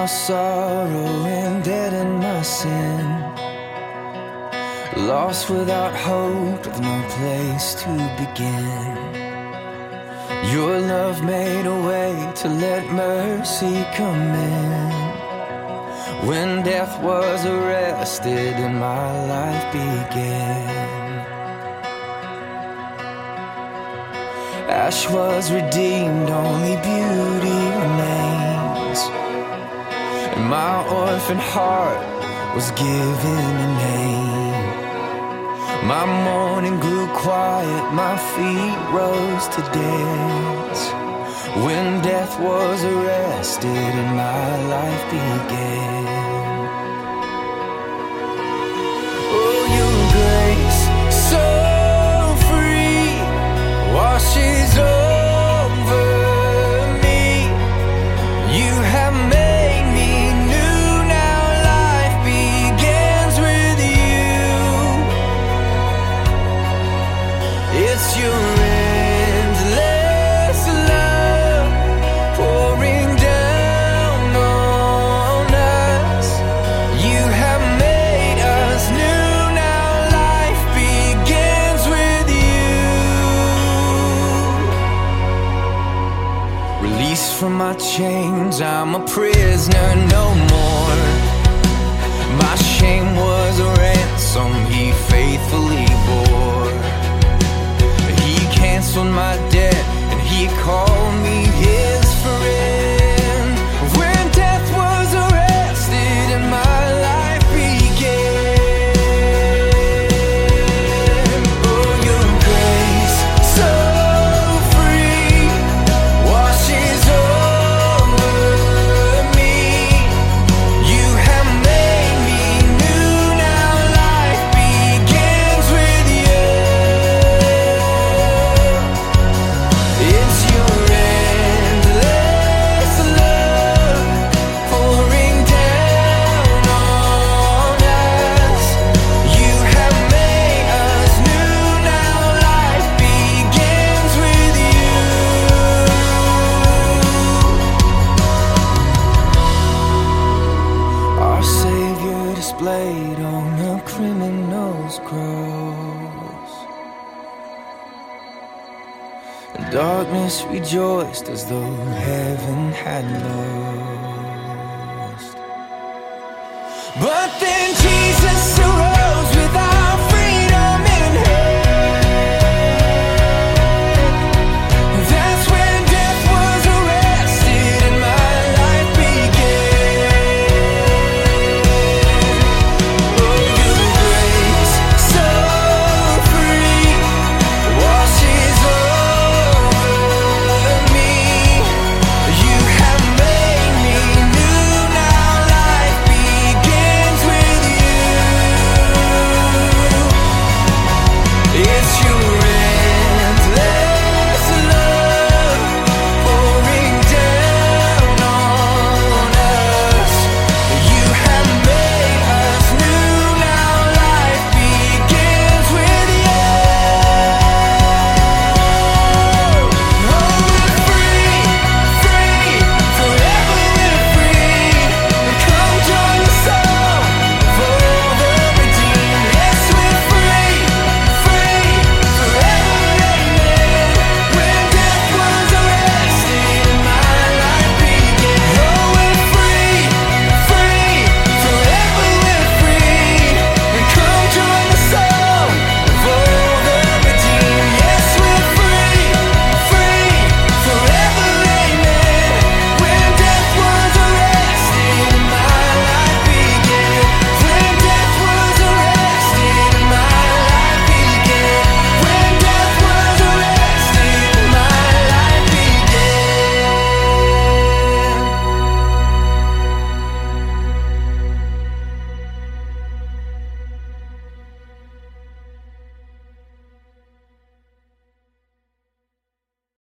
sorrow and dead in my sin, lost without hope with no place to begin. Your love made a way to let mercy come in. When death was arrested and my life began, ash was redeemed, only beauty remains, and my orphan heart was given a name. My mourning grew quiet, my feet rose to dance. When death was arrested and my life began. Oh, your grace, so free, washes over me. You have made me new, now life begins with you. It's your endless love pouring down on us. You have made us new, now life begins with you. Released from my chains, I'm a prisoner no more. My shame was a ransom he faithfully bore. He canceled my debt and he called me his friend. When death was arrested and my life began. Oh, your grace, so free, washes over me. You have made me new, now life begins with you. It's your endless love pouring down on us. You have made us new, now life begins with you. Our Savior displayed on a criminal's cross. Darkness rejoiced as though heaven had lost. But then Jesus